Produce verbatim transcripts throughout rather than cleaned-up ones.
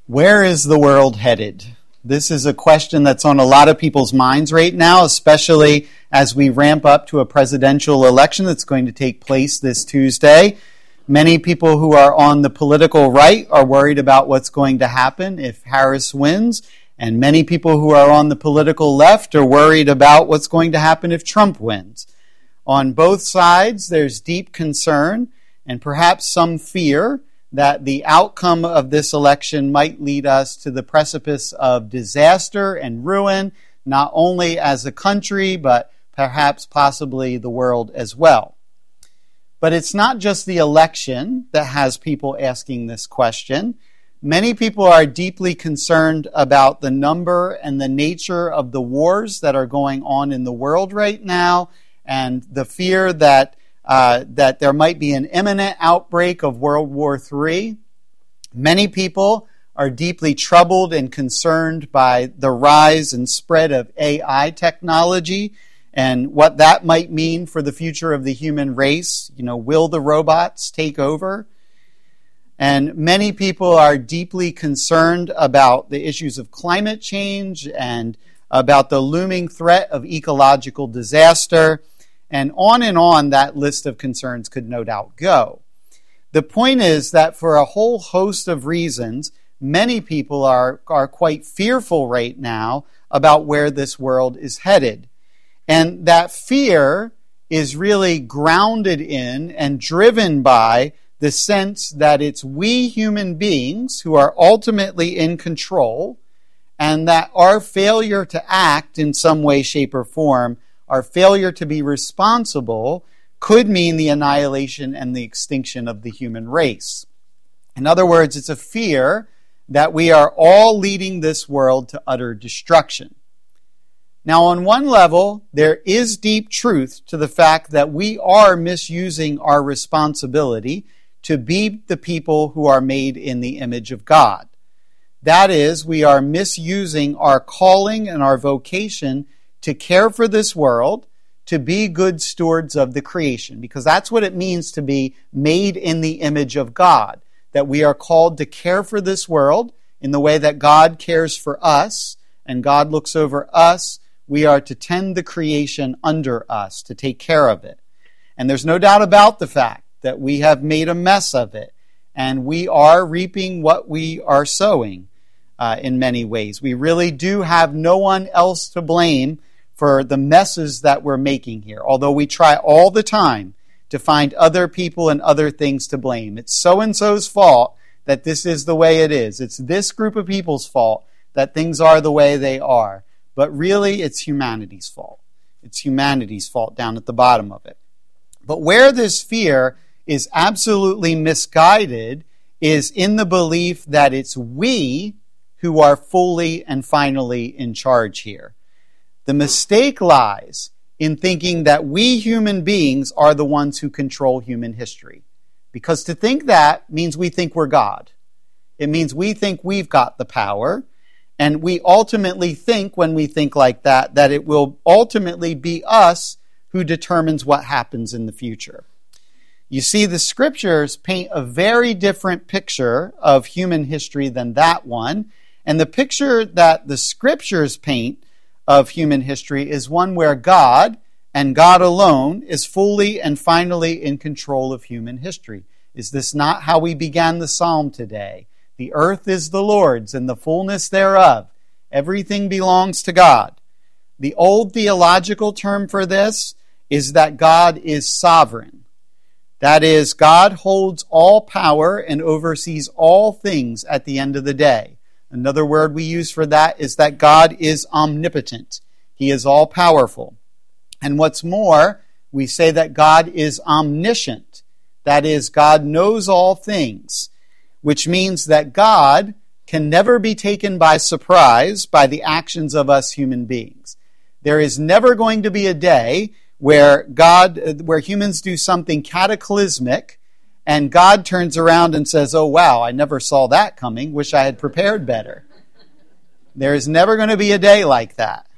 Where is the world headed? This is a question that's on a lot of people's minds right now, especially as we ramp up to a presidential election that's going to take place this Tuesday. Many people who are on the political right are worried about what's going to happen if Harris wins, and many people who are on the political left are worried about what's going to happen if Trump wins. On both sides, there's deep concern and perhaps some fear that the outcome of this election might lead us to the precipice of disaster and ruin, not only as a country, but perhaps possibly the world as well. But it's not just the election that has people asking this question. Many people are deeply concerned about the number and the nature of the wars that are going on in the world right now, and the fear that Uh, that there might be an imminent outbreak of World War Three. Many people are deeply troubled and concerned by the rise and spread of A I technology and what that might mean for the future of the human race. You know, will the robots take over? And many people are deeply concerned about the issues of climate change and about the looming threat of ecological disaster. And on and on that list of concerns could no doubt go. The point is that for a whole host of reasons, many people are, are quite fearful right now about where this world is headed. And that fear is really grounded in and driven by the sense that it's we human beings who are ultimately in control, and that our failure to act in some way, shape, or form, our failure to be responsible, could mean the annihilation and the extinction of the human race. In other words, it's a fear that we are all leading this world to utter destruction. Now, on one level, there is deep truth to the fact that we are misusing our responsibility to be the people who are made in the image of God. That is, we are misusing our calling and our vocation to care for this world, to be good stewards of the creation, because that's what it means to be made in the image of God, that we are called to care for this world in the way that God cares for us, and God looks over us. We are to tend the creation under us, to take care of it. And there's no doubt about the fact that we have made a mess of it, and we are reaping what we are sowing uh, in many ways. We really do have no one else to blame for the messes that we're making here, although we try all the time to find other people and other things to blame. It's so-and-so's fault that this is the way it is. It's this group of people's fault that things are the way they are. But really, it's humanity's fault. It's humanity's fault down at the bottom of it. But where this fear is absolutely misguided is in the belief that it's we who are fully and finally in charge here. The mistake lies in thinking that we human beings are the ones who control human history. Because to think that means we think we're God. It means we think we've got the power, and we ultimately think, when we think like that, that it will ultimately be us who determines what happens in the future. You see, the scriptures paint a very different picture of human history than that one, and the picture that the scriptures paint of human history is one where God, and God alone, is fully and finally in control of human history. Is this not how we began the psalm today? The earth is the Lord's and the fullness thereof. Everything belongs to God. The old theological term for this is that God is sovereign. That is, God holds all power and oversees all things at the end of the day. Another word we use for that is that God is omnipotent. He is all-powerful. And what's more, we say that God is omniscient. That is, God knows all things, which means that God can never be taken by surprise by the actions of us human beings. There is never going to be a day where God, where humans do something cataclysmic, and God turns around and says, "Oh, wow, I never saw that coming. Wish I had prepared better." There is never going to be a day like that.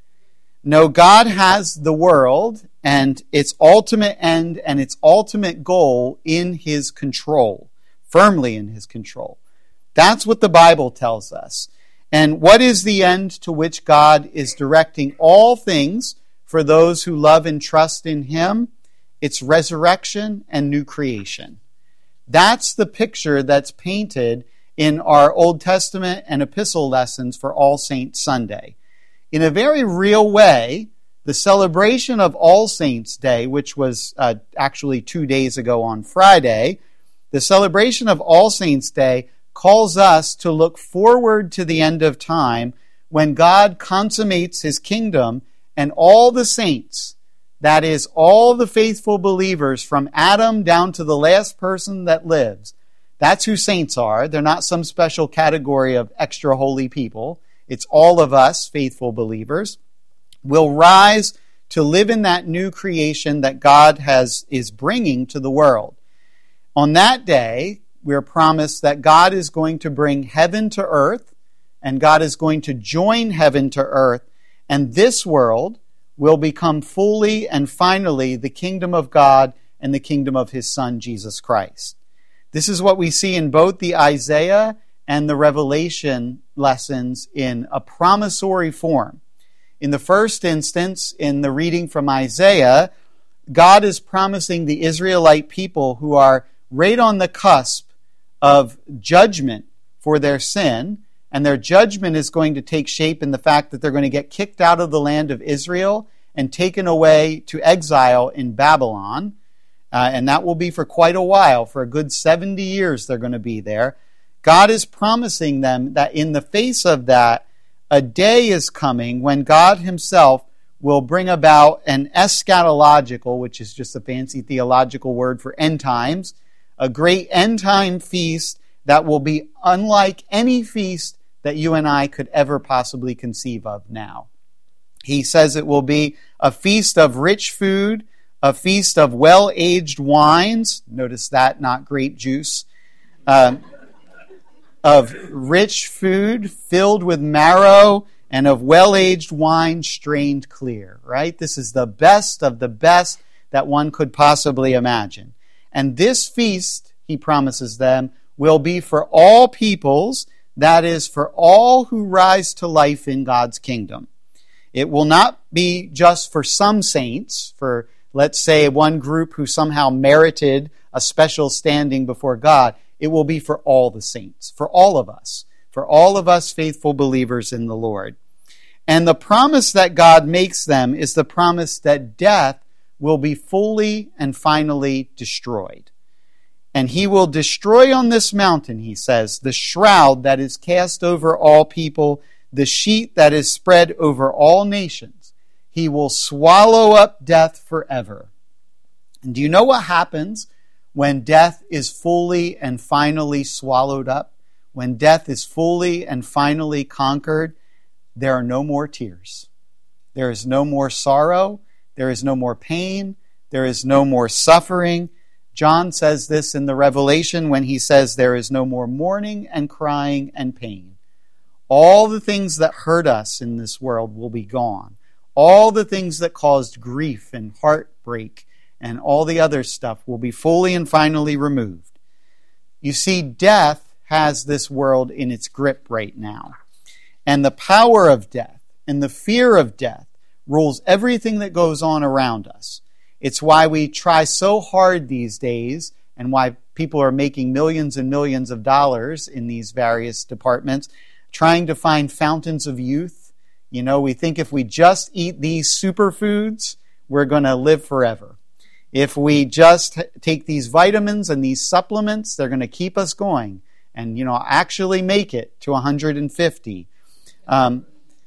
No, God has the world and its ultimate end and its ultimate goal in His control, firmly in His control. That's what the Bible tells us. And what is the end to which God is directing all things for those who love and trust in Him? It's resurrection and new creation. That's the picture that's painted in our Old Testament and epistle lessons for All Saints Sunday. In a very real way, the celebration of All Saints Day, which was uh, actually two days ago on Friday, the celebration of All Saints Day calls us to look forward to the end of time when God consummates His kingdom and all the saints, that is, all the faithful believers from Adam down to the last person that lives. That's who saints are. They're not some special category of extra holy people. It's all of us, faithful believers, will rise to live in that new creation that God has is bringing to the world. On that day, we're promised that God is going to bring heaven to earth, and God is going to join heaven to earth, and this world will become fully and finally the kingdom of God and the kingdom of His Son, Jesus Christ. This is what we see in both the Isaiah and the Revelation lessons in a promissory form. In the first instance, in the reading from Isaiah, God is promising the Israelite people who are right on the cusp of judgment for their sin, and their judgment is going to take shape in the fact that they're going to get kicked out of the land of Israel and taken away to exile in Babylon. Uh, and that will be for quite a while. For a good seventy years they're going to be there. God is promising them that in the face of that, a day is coming when God Himself will bring about an eschatological, which is just a fancy theological word for end times, a great end time feast that will be unlike any feast that you and I could ever possibly conceive of now. He says it will be a feast of rich food, a feast of well-aged wines. Notice that, not grape juice. Um, of rich food filled with marrow and of well-aged wine strained clear. Right? This is the best of the best that one could possibly imagine. And this feast, He promises them, will be for all peoples, that is, for all who rise to life in God's kingdom. It will not be just for some saints, for, let's say, one group who somehow merited a special standing before God. It will be for all the saints, for all of us, for all of us faithful believers in the Lord. And the promise that God makes them is the promise that death will be fully and finally destroyed. And He will destroy on this mountain, He says, the shroud that is cast over all people, the sheet that is spread over all nations. He will swallow up death forever. And do you know what happens when death is fully and finally swallowed up? When death is fully and finally conquered, there are no more tears. There is no more sorrow. There is no more pain. There is no more suffering. John says this in the Revelation when he says there is no more mourning and crying and pain. All the things that hurt us in this world will be gone. All the things that caused grief and heartbreak and all the other stuff will be fully and finally removed. You see, death has this world in its grip right now. And the power of death and the fear of death rules everything that goes on around us. It's why we try so hard these days and why people are making millions and millions of dollars in these various departments, trying to find fountains of youth. You know, we think if we just eat these superfoods, we're going to live forever. If we just take these vitamins and these supplements, they're going to keep us going and, you know, actually make it to one hundred fifty. Um,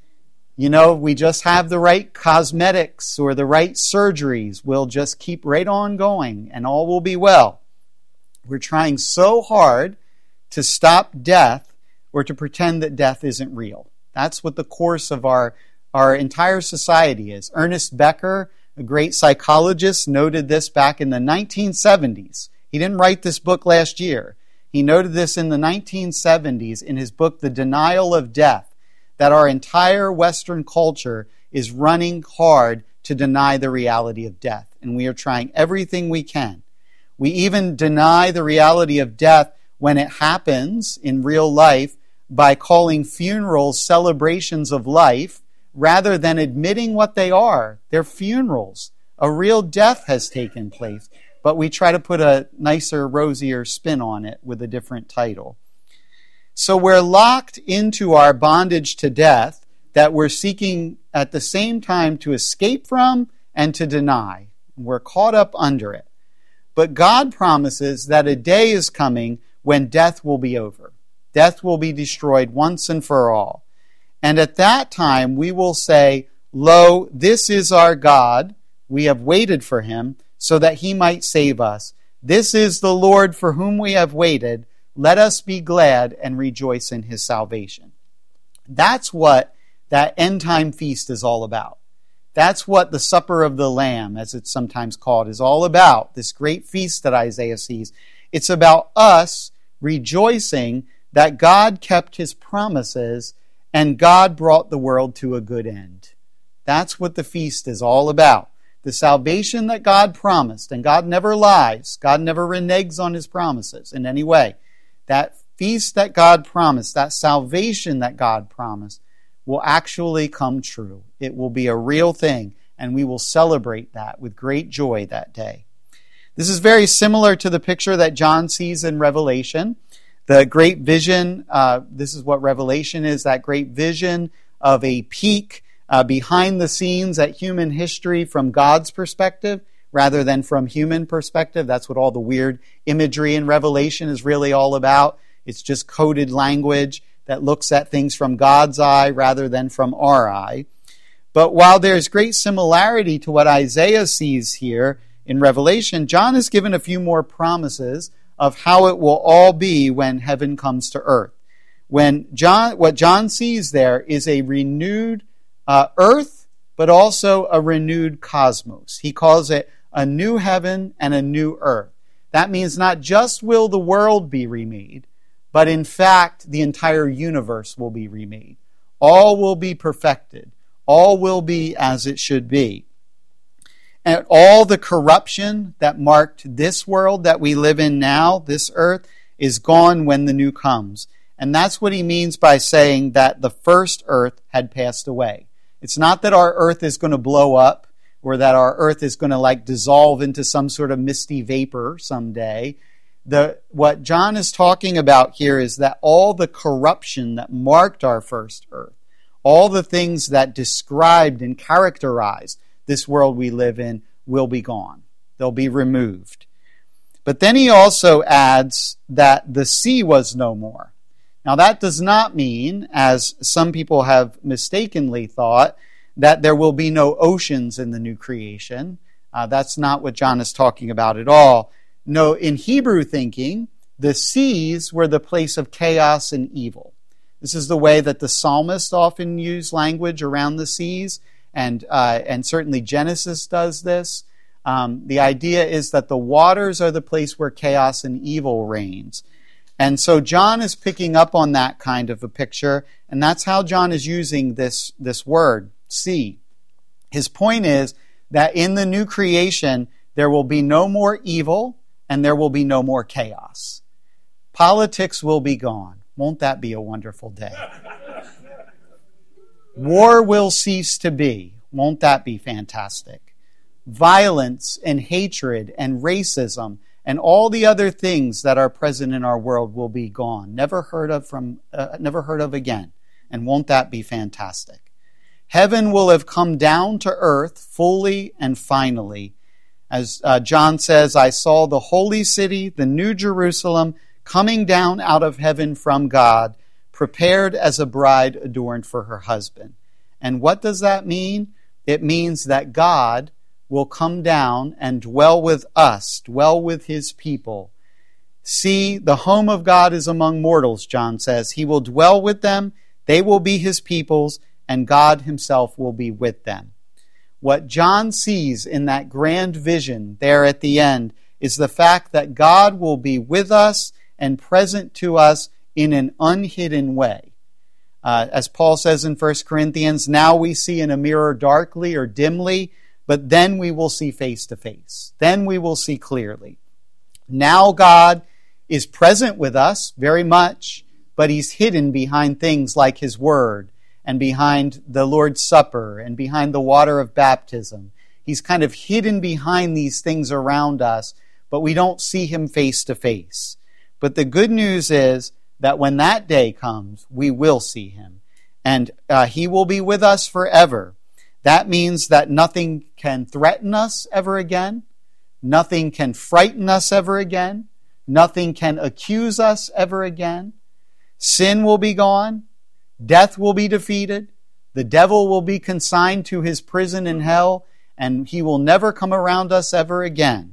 you know, we just have the right cosmetics or the right surgeries. We'll just keep right on going and all will be well. We're trying so hard to stop death or to pretend that death isn't real. That's what the course of our, our entire society is. Ernest Becker, a great psychologist, noted this back in the nineteen seventies. He didn't write this book last year. He noted this in the nineteen seventies in his book, The Denial of Death, that our entire Western culture is running hard to deny the reality of death. And we are trying everything we can. We even deny the reality of death when it happens in real life by calling funerals celebrations of life rather than admitting what they are. They're funerals. A real death has taken place, but we try to put a nicer, rosier spin on it with a different title. So we're locked into our bondage to death that we're seeking at the same time to escape from and to deny. We're caught up under it. But God promises that a day is coming when death will be over. Death will be destroyed once and for all. And at that time we will say, "Lo, this is our God. We have waited for him so that he might save us. This is the Lord for whom we have waited. Let us be glad and rejoice in his salvation." That's what that end time feast is all about. That's what the Supper of the Lamb, as it's sometimes called, is all about. This great feast that Isaiah sees. It's about us rejoicing that God kept his promises and God brought the world to a good end. That's what the feast is all about. The salvation that God promised, and God never lies. God never reneges on his promises in any way. That feast that God promised, that salvation that God promised, will actually come true. It will be a real thing, and we will celebrate that with great joy that day. This is very similar to the picture that John sees in Revelation. The great vision, uh, this is what Revelation is, that great vision of a peek uh, behind the scenes at human history from God's perspective rather than from human perspective. That's what all the weird imagery in Revelation is really all about. It's just coded language that looks at things from God's eye rather than from our eye. But while there's great similarity to what Isaiah sees here in Revelation, John is given a few more promises of how it will all be when heaven comes to earth. When John, what John sees there is a renewed uh, earth, but also a renewed cosmos. He calls it a new heaven and a new earth. That means not just will the world be remade, but in fact the entire universe will be remade. All will be perfected. All will be as it should be. And all the corruption that marked this world that we live in now, this earth, is gone when the new comes. And that's what he means by saying that the first earth had passed away. It's not that our earth is going to blow up or that our earth is going to like dissolve into some sort of misty vapor someday. The, what John is talking about here is that all the corruption that marked our first earth, all the things that described and characterized this world we live in will be gone. They'll be removed. But then he also adds that the sea was no more. Now that does not mean, as some people have mistakenly thought, that there will be no oceans in the new creation. Uh, that's not what John is talking about at all. No, in Hebrew thinking, the seas were the place of chaos and evil. This is the way that the psalmist often use language around the seas, and uh, and certainly Genesis does this. Um, the idea is that the waters are the place where chaos and evil reigns. And so John is picking up on that kind of a picture, and that's how John is using this, this word, sea. His point is that in the new creation, there will be no more evil, and there will be no more chaos. Politics will be gone. Won't that be a wonderful day? War will cease to be. Won't that be fantastic? Violence and hatred and racism and all the other things that are present in our world will be gone. Never heard of from, uh, never heard of again. And won't that be fantastic? Heaven will have come down to earth fully and finally. As uh, John says, I saw the holy city, the new Jerusalem, coming down out of heaven from God, prepared as a bride adorned for her husband. And what does that mean? It means that God will come down and dwell with us, dwell with his people. See, the home of God is among mortals, John says. He will dwell with them, they will be his peoples, and God himself will be with them. What John sees in that grand vision there at the end is the fact that God will be with us and present to us in an unhidden way. Uh, as Paul says in First Corinthians, now we see in a mirror darkly or dimly, but then we will see face to face. Then we will see clearly. Now God is present with us very much, but he's hidden behind things like his word and behind the Lord's Supper and behind the water of baptism. He's kind of hidden behind these things around us, but we don't see him face to face. But the good news is that when that day comes, we will see him. And uh, he will be with us forever. That means that nothing can threaten us ever again. Nothing can frighten us ever again. Nothing can accuse us ever again. Sin will be gone. Death will be defeated. The devil will be consigned to his prison in hell, and he will never come around us ever again.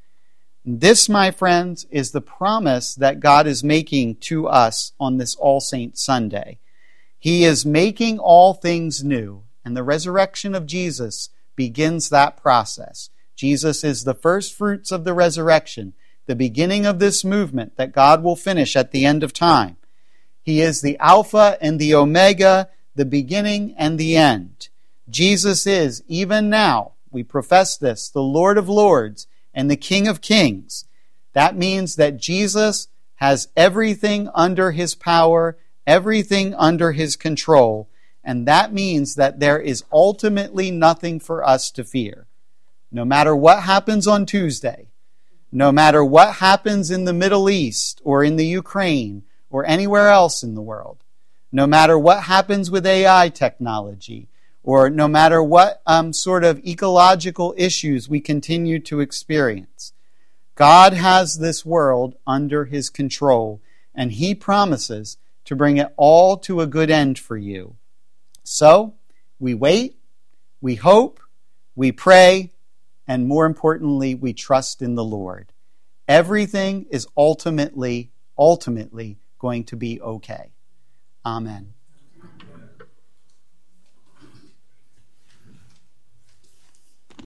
This, my friends, is the promise that God is making to us on this All Saints Sunday. He is making all things new, and the resurrection of Jesus begins that process. Jesus is the first fruits of the resurrection, the beginning of this movement that God will finish at the end of time. He is the Alpha and the Omega, the beginning and the end. Jesus is, even now, we profess this, the Lord of Lords and the King of Kings. That means that Jesus has everything under his power, everything under his control, and that means that there is ultimately nothing for us to fear. No matter what happens on Tuesday, no matter what happens in the Middle East or in the Ukraine or anywhere else in the world, no matter what happens with A I technology, or no matter what um, sort of ecological issues we continue to experience, God has this world under his control, and he promises to bring it all to a good end for you. So, we wait, we hope, we pray, and more importantly, we trust in the Lord. Everything is ultimately, ultimately going to be okay. Amen.